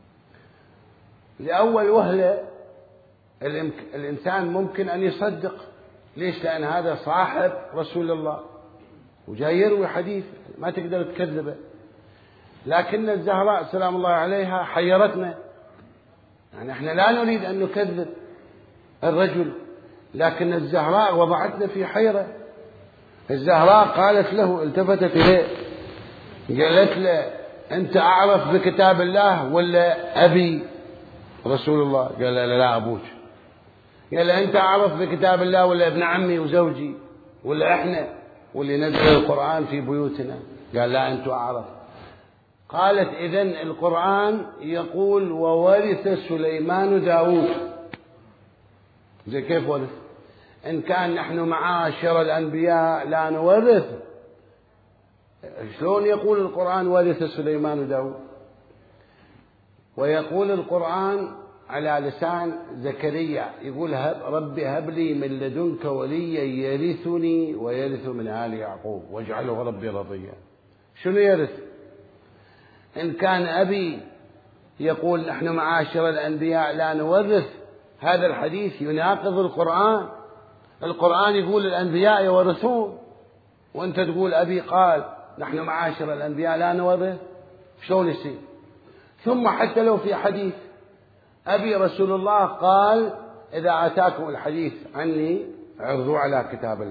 لأول وهلة الإنسان ممكن أن يصدق، ليش؟ لأن هذا صاحب رسول الله وجاي يروي حديث ما تقدر تكذبه. لكن الزهراء سلام الله عليها حيرتنا، يعني احنا لا نريد أن نكذب الرجل، لكن الزهراء وضعتنا في حيرة. الزهراء قالت له، التفتت إليه قالت له أنت أعرف بكتاب الله ولا أبي رسول الله؟ قال لا, لا أبوك. قال أنت أعرف بكتاب الله ولا ابن عمي وزوجي ولا إحنا واللي نزل القرآن في بيوتنا؟ قال لا أنت أعرف. قالت إذن القرآن يقول وورث سليمان داود. زي كيف ورث؟ إن كان نحن معاشر الأنبياء لا نورث، شلون يقول القرآن ورث سليمان داود؟ ويقول القرآن على لسان زكريا يقول هب ربي هب لي من لدنك وليا يرثني ويرث من آل يعقوب واجعله ربي رضيا. شنو يرث؟ إن كان أبي يقول نحن معاشر الأنبياء لا نورث، هذا الحديث يناقض القرآن. القرآن يقول الأنبياء يورثون، وأنت تقول أبي قال نحن معاشر الأنبياء لا نورث، شلون يصير؟ ثم حتى لو في حديث أبي رسول الله قال إذا أتاكم الحديث عني عرضوا على كتاب الله،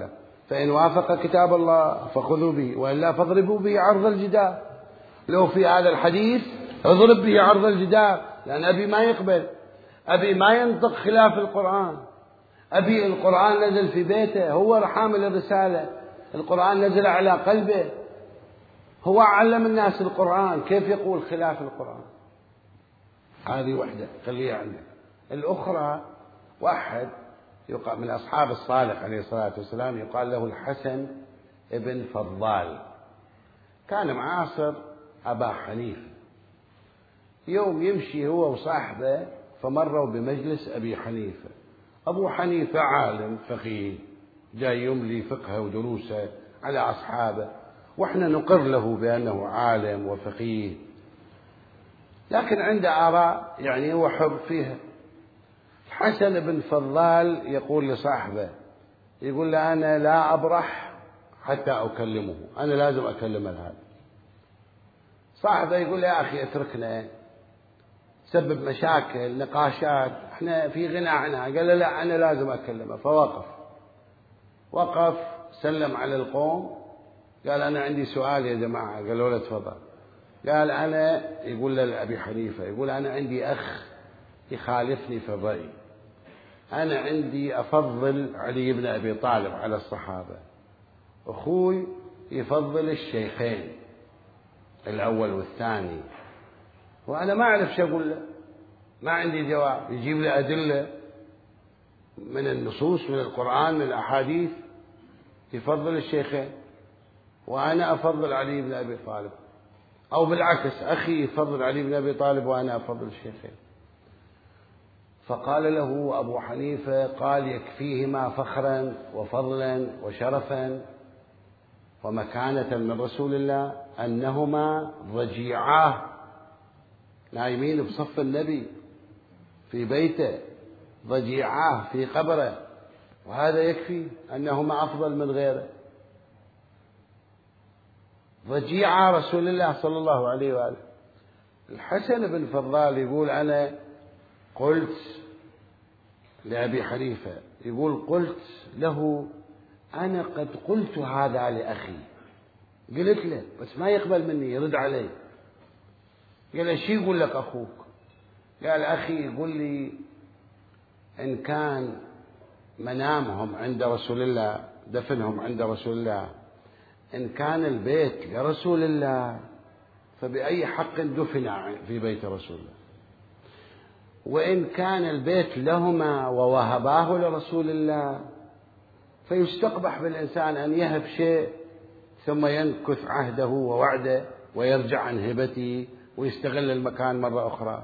فإن وافق كتاب الله فخذوا به وإلا فاضربوا به عرض الجدار. لو في هذا الحديث اضرب به عرض الجدار، لأن أبي ما يقبل، أبي ما ينطق خلاف القرآن، أبي القرآن نزل في بيته، هو حامل الرسالة، القرآن نزل على قلبه، هو علم الناس القرآن، كيف يقول خلاف القرآن؟ هذه وحدة خليها عندك. الأخرى واحد يقال من أصحاب الصالح عليه الصلاة والسلام يقال له الحسن ابن فضال، كان معاصر أبا حنيفة. يوم يمشي هو وصاحبه فمروا بمجلس أبي حنيفة. أبو حنيفة عالم فقيه جاي يملي فقهه ودروسه على أصحابه، وإحنا نقر له بأنه عالم وفقيه، لكن عنده آراء يعني هو حر فيها. حسن بن فضال يقول لصاحبه، يقول له أنا لا أبرح حتى أكلمه، أنا لازم أكلم هذا. صاحبه يقول له يا أخي اتركنا، سبب مشاكل نقاشات، احنا في غنى عنها. قال له لا أنا لازم أكلمه. فوقف وقف سلم على القوم، قال أنا عندي سؤال يا جماعة. قالوا له تفضل. قال أنا، يقول له لأبي حنيفة، يقول أنا عندي أخ يخالفني في الرأي، أنا عندي أفضل علي بن أبي طالب على الصحابة، أخوي يفضل الشيخين الأول والثاني، وأنا ما أعرف شو أقول له، ما عندي جواب. يجيب لي أدلة من النصوص من القرآن من الأحاديث يفضل الشيخين، وأنا أفضل علي بن أبي طالب، أو بالعكس أخي يفضل علي بن أبي طالب وأنا أفضل الشيخين. فقال له أبو حنيفة، قال يكفيهما فخرا وفضلا وشرفا ومكانة من رسول الله أنهما ضجيعاه نايمين بصف النبي في بيته، ضجيعاه في قبره، وهذا يكفي أنهما أفضل من غيره. ضجيعا رسول الله صلى الله عليه وآله. الحسن بن فضال يقول أنا قلت لأبي حنيفة، يقول قلت له أنا قد قلت هذا لأخي، قلت له بس ما يقبل مني، يرد علي. قال له شو يقول لك أخوك؟ قال أخي يقول لي إن كان منامهم عند رسول الله، دفنهم عند رسول الله، إن كان البيت لرسول الله فبأي حق دفن في بيت رسول الله، وإن كان البيت لهما ووهباه لرسول الله فيستقبح بالإنسان أن يهب شيء ثم ينكث عهده ووعده ويرجع عن هبته ويستغل المكان مرة أخرى.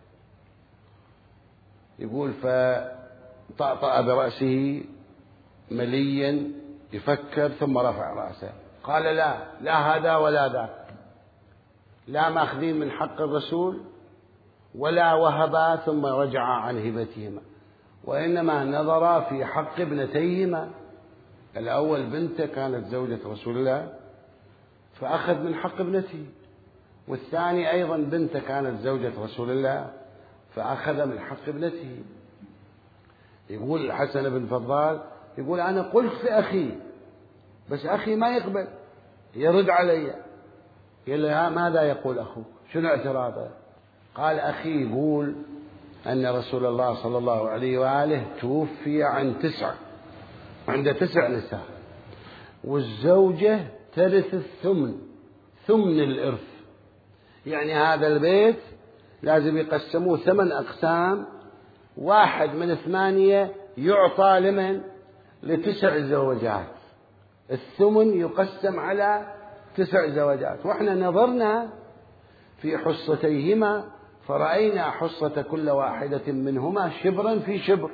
يقول فطأطأ برأسه مليا يفكر ثم رفع رأسه، قال لا لا هذا ولا ذاك، لا ماخذين من حق الرسول ولا وهبا ثم رجع عن هبتهما، وإنما نظر في حق ابنتيهما. الأول بنته كانت زوجة رسول الله فأخذ من حق ابنته، والثاني أيضا بنته كانت زوجة رسول الله فأخذ من حق ابنته. يقول الحسن بن فضال يقول أنا قلت لأخي بس أخي ما يقبل، يرد علي. قال له ماذا يقول أخوك؟ شنو اعتراضه؟ قال أخي يقول أن رسول الله صلى الله عليه وآله توفي عن تسع، عنده تسع نساء، والزوجة ترث الثمن، ثمن الإرث، يعني هذا البيت لازم يقسموه ثمان أقسام، واحد من ثمانية يعطى لمن؟ لتسع زوجات، الثمن يقسم على تسع زوجات. وإحنا نظرنا في حصتيهما فرأينا حصة كل واحدة منهما شبرا في شبر،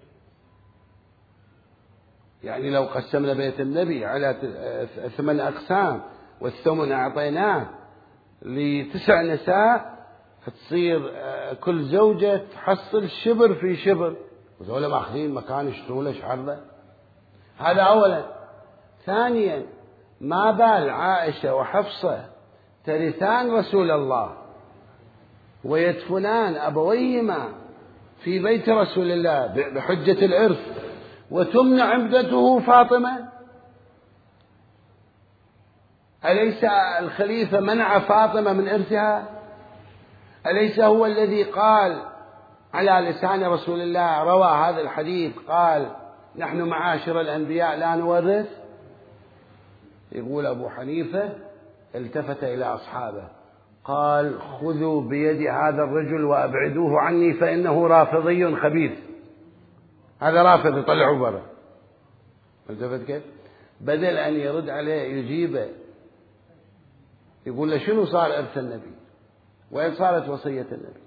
يعني لو قسمنا بيت النبي على ثمان أقسام والثمن أعطيناه لتسع نساء تصير كل زوجة تحصل شبر في شبر، وذولا ماخذين مكان يشترون له شعرة. هذا أولا. ثانيا ما بال عائشة وحفصة ترثان رسول الله ويدفنان أبويهما في بيت رسول الله بحجة الإرث، وتمنع ابنته فاطمة أليس الخليفة منع فاطمة من إرثها؟ أليس هو الذي قال على لسان رسول الله، روى هذا الحديث، قال نحن معاشر الأنبياء لا نورث؟ يقول أبو حنيفة التفت إلى أصحابه قال خذوا بيد هذا الرجل وأبعدوه عني فإنه رافضي خبيث. هذا رافض، يطلعوا برا. التفت كيف؟ بدل أن يرد عليه يجيبه، يقول له شنو صار إرث النبي؟ وين صارت وصية النبي؟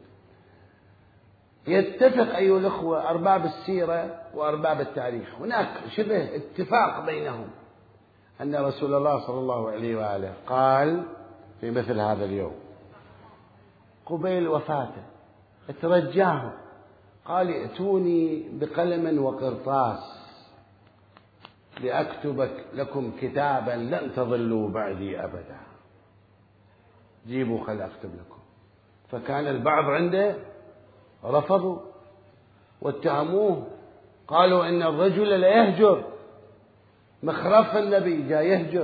يتفق أيها الأخوة أرباب السيرة وأرباب التاريخ، هناك شبه اتفاق بينهم أن رسول الله صلى الله عليه وآله قال في مثل هذا اليوم قبيل وفاته اترجاهم، قال ائتوني بقلم وقرطاس لأكتب لكم كتابا لن تضلوا بعدي أبدا. جيبوا خل أكتب لكم. فكان البعض عنده رفضوا واتهموه، قالوا إن الرجل لا يهجر، مخرف النبي جاء يهجر.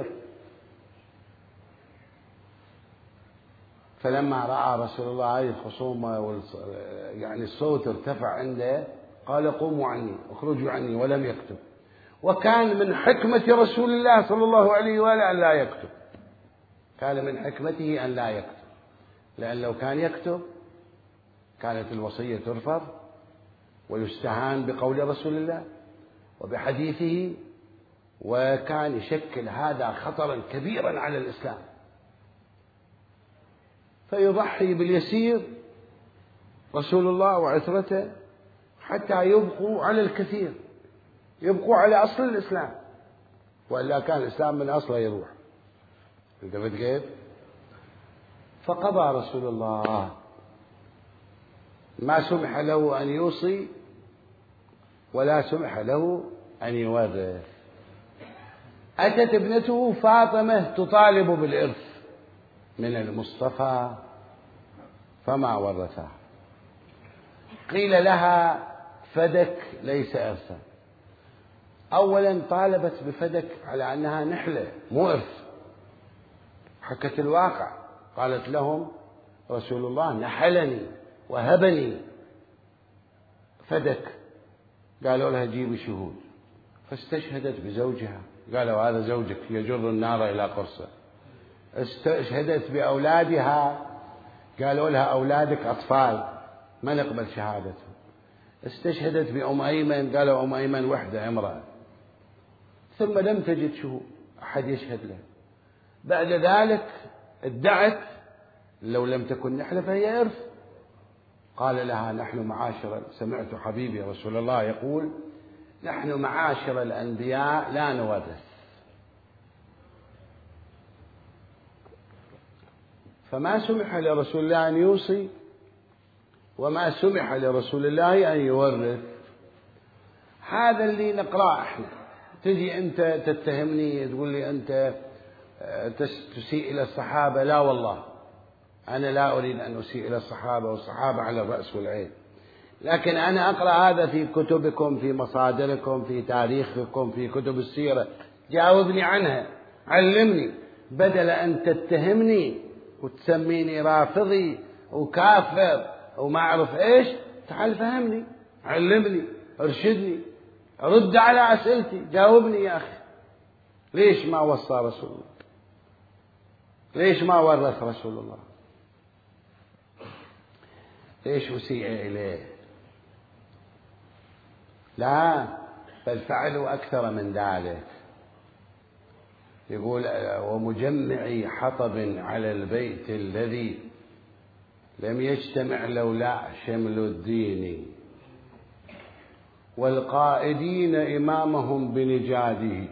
فلما رأى رسول الله هذه الخصومة يعني الصوت ارتفع عنده، قال قوموا عني، اخرجوا عني، ولم يكتب. وكان من حكمة رسول الله صلى الله عليه وآله أن لا يكتب، كان من حكمته أن لا يكتب، لأن لو كان يكتب كانت الوصية ترفض ويستهان بقول رسول الله وبحديثه، وكان يشكل هذا خطرا كبيرا على الإسلام. فيضحي باليسير رسول الله وعترته حتى يبقوا على الكثير، يبقوا على أصل الإسلام، وإلا كان الإسلام من أصله يروح. انتبهت كيف؟ فقضى رسول الله، ما سمح له أن يوصي ولا سمح له أن يورث. أتت ابنته فاطمة تطالب بالإرث من المصطفى فما ورثها. قيل لها فدك ليس إرثا. أولا طالبت بفدك على أنها نحلة مو إرث، حكت الواقع، قالت لهم رسول الله نحلني وهبني فدك. قالوا لها جيبي شهود، فاستشهدت بزوجها، قالوا هذا زوجك يجر النار إلى قرصه. استشهدت بأولادها، قالوا لها أولادك أطفال ما نقبل شهادتهم. استشهدت بأم أيمن، قالوا أم أيمن وحدة امرأة. ثم لم تجد شهود أحد يشهد لها. بعد ذلك ادعت لو لم تكن نحلة فهي إرث. قال لها نحن معاشر، سمعت حبيبي رسول الله يقول نحن معاشر الأنبياء لا نورث. فما سمح لرسول الله أن يوصي وما سمح لرسول الله أن يورث. هذا اللي نقرأ احنا. تجي أنت تتهمني تقول لي أنت تسيء إلى الصحابة، لا والله أنا لا أريد أن أسيء إلى الصحابة، والصحابة على الرأس والعين، لكن أنا أقرأ هذا في كتبكم، في مصادركم، في تاريخكم، في كتب السيرة. جاوبني عنها، علمني، بدل أن تتهمني وتسميني رافضي وكافر وما أعرف إيش. تعال فهمني، علمني، ارشدني، رد على أسئلتي، جاوبني يا أخي. ليش ما وصى رسول الله؟ ليش ما ورث رسول الله؟ ليش أسيء إليه؟ لا، بل فعلوا أكثر من ذلك. يقول ومجمعي حطب على البيت الذي لم يجتمع لولا شمل الدين، والقائدين إمامهم بنجاده.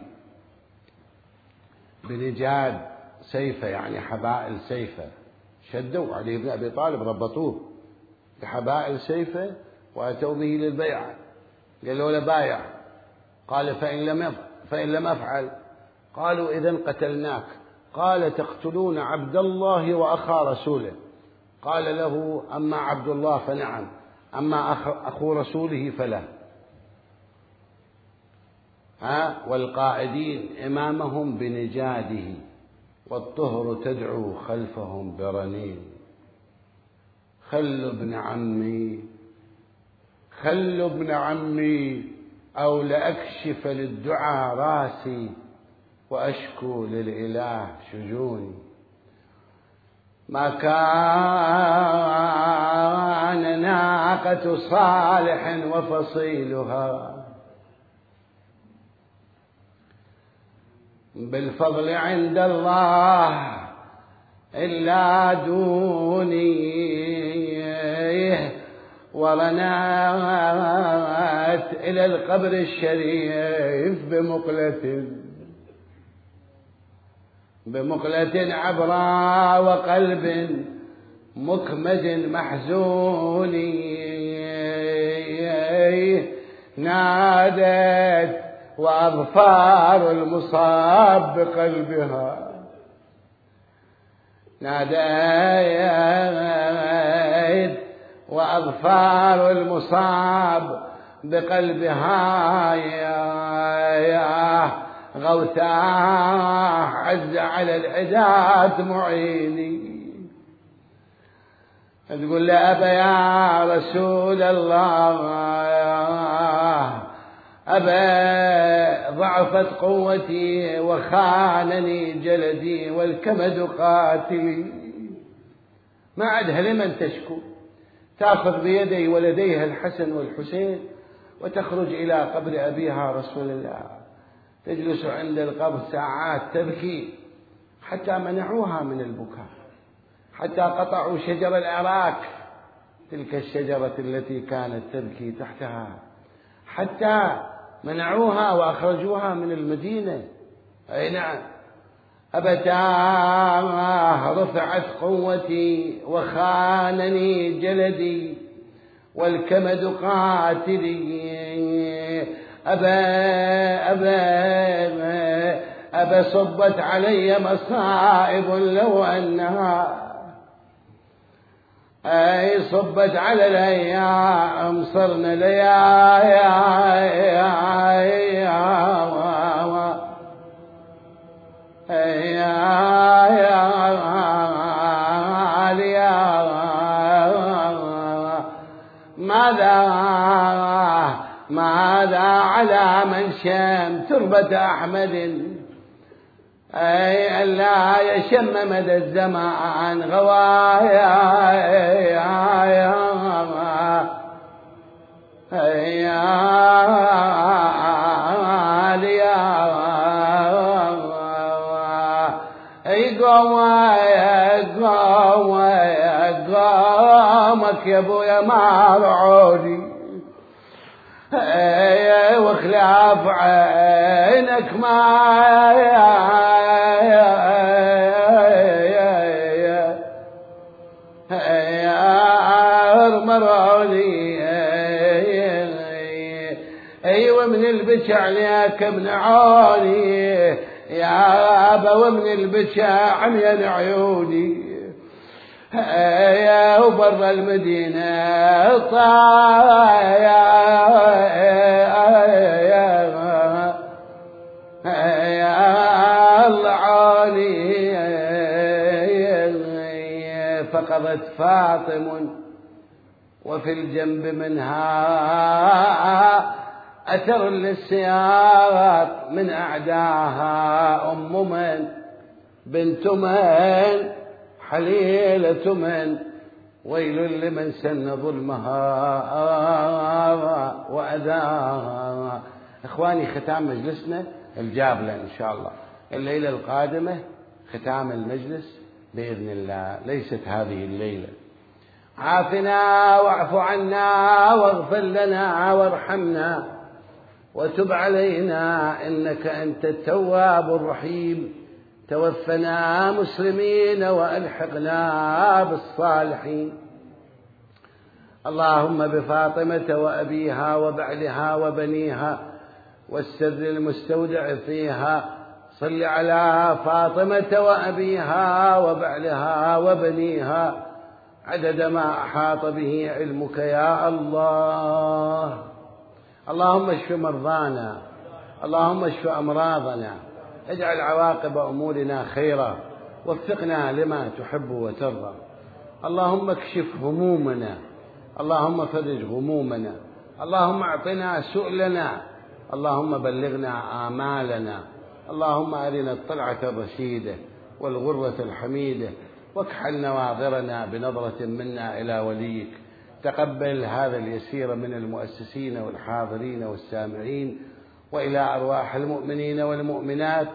بنجاد سيفه يعني حبائل سيفه، شدوا علي بن أبي طالب ربطوه بحبائل سيفه وأتوا به للبيعة. قالوا له بايع، قال فإن لم فإن لم أفعل، قالوا إذن قتلناك. قال تقتلون عبد الله وأخا رسوله. قال له أما عبد الله فنعم، أما أخو رسوله فلا. ها والقائدين إمامهم بنجاده، والطهر تدعو خلفهم برنين. خلوا ابن عمي، خلوا ابن عمي، أو لأكشف للدعاء راسي وأشكو للإله شجوني. ما كان ناقة صالح وفصيلها بالفضل عند الله إلا دوني، ورنات إلى القبر الشريف بمقلة بمقلة عبراء وقلب مكمج محزون. نادت وأظفار المصاب بقلبها، نادت وأظفار المصاب بقلبها يا غوثاه عز على العداد معيني. تقول له أبا يا رسول الله، أبا ضعفت قوتي وخانني جلدي والكمد قاتلي، ما عدها لمن تشكو. تأخذ بيدي ولديها الحسن والحسين وتخرج إلى قبر أبيها رسول الله، تجلس عند القبر ساعات تبكي، حتى منعوها من البكاء، حتى قطعوا شجر الأراك، تلك الشجرة التي كانت تبكي تحتها، حتى منعوها وأخرجوها من المدينة. أي نعم. أبتاه رفعت قوتي وخانني جلدي والكمد قاتلي. أبا أبا أبا صبت علي مصائب لو أنها أي صبت على الأيام صرنا ماذا ماذا على من شم تربة أحمد، أي ألا يشم مدى الزمان غوايا قومك يا ابويا ما رعوني، وخلاف عينك ما مروني. ايوه من البكا عليك منعوني يا ابا، ومن البكا عميان عيوني. يا وبر المدينة طايا يا الله عالي. فقدت فاطم وفي الجنب منها أثر للسياط من أعداها. أم من بنت من حليلة من، ويل لمن سن ظلمها وأذاها. إخواني ختام مجلسنا الجابلة إن شاء الله الليلة القادمة، ختام المجلس بإذن الله، ليست هذه الليلة. عافنا واعف عنا واغفر لنا وارحمنا وتب علينا إنك أنت التواب الرحيم. توفنا مسلمين وألحقنا بالصالحين. اللهم بفاطمة وأبيها وبعلها وبنيها والسر المستودع فيها، صل على فاطمة وأبيها وبعلها وبنيها عدد ما أحاط به علمك يا الله. اللهم اشف مرضانا، اللهم اشف أمراضنا، اجعل عواقب أمورنا خيرا، وفقنا لما تحب وترضى. اللهم اكشف همومنا، اللهم فرج غمومنا، اللهم اعطنا سؤلنا، اللهم بلغنا آمالنا، اللهم أرنا الطلعة الرشيدة والغرة الحميدة، واكحل نواظرنا بنظرة منا إلى وليك. تقبل هذا اليسير من المؤسسين والحاضرين والسامعين، وإلى أرواح المؤمنين والمؤمنات.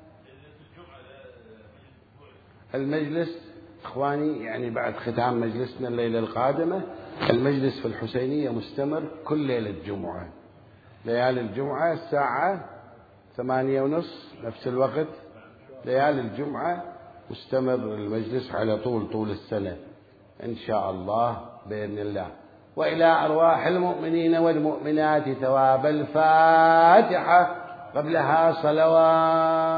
المجلس إخواني يعني بعد ختام مجلسنا الليلة القادمة، المجلس في الحسينية مستمر كل ليلة جمعة، ليالي الجمعة الساعة ثمانية ونصف نفس الوقت، ليالي الجمعة مستمر المجلس على طول طول السنة إن شاء الله بإذن الله. وإلى أرواح المؤمنين والمؤمنات ثواب الفاتحة قبلها صلوات.